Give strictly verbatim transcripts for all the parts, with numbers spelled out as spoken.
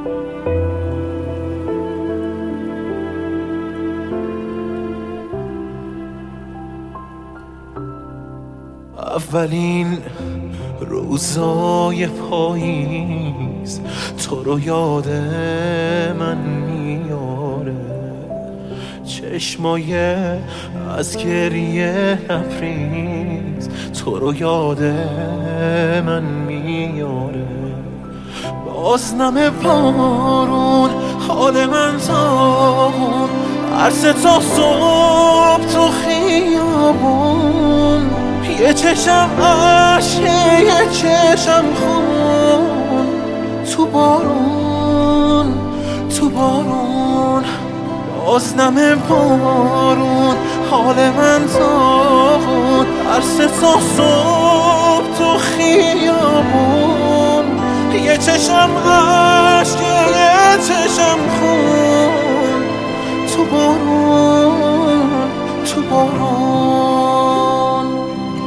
اولین روزای پاییز تو رو یاد من میاره، چشمای از گریه لبریز تو رو یاد من میاره. باز نم بارون حال من تاون، عرصه تا صبح تو خیابون، یه چشم عشقه یه چشم خون، تو بارون تو بارون. باز نم بارون حال من تاون، عرصه تا صبح تو خیابون، یه چشم عشقه یه چشم خون، تو بارون تو بارون.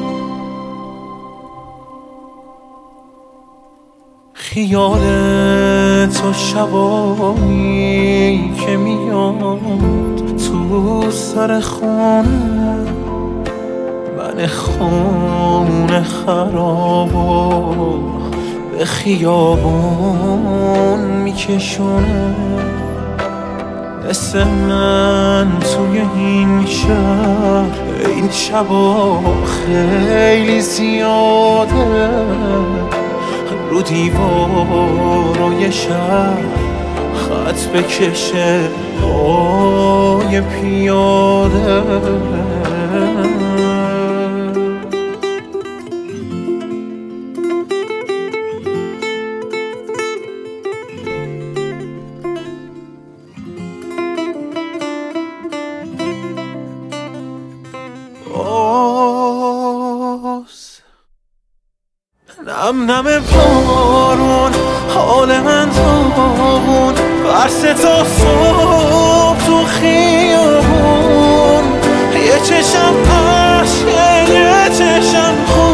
خیال تو شبایی که میاد تو سر خونه، من خونه خرابو به خیابون میکشونه. مثل من توی این شهر این شبا خیلی زیاده، رو دیوارای شهر خط بکشه پای پیاده. نم نم بارون حال من تاون، عرصه تا صبح تو خیابون، یه چشم عشقه یه چشم خون،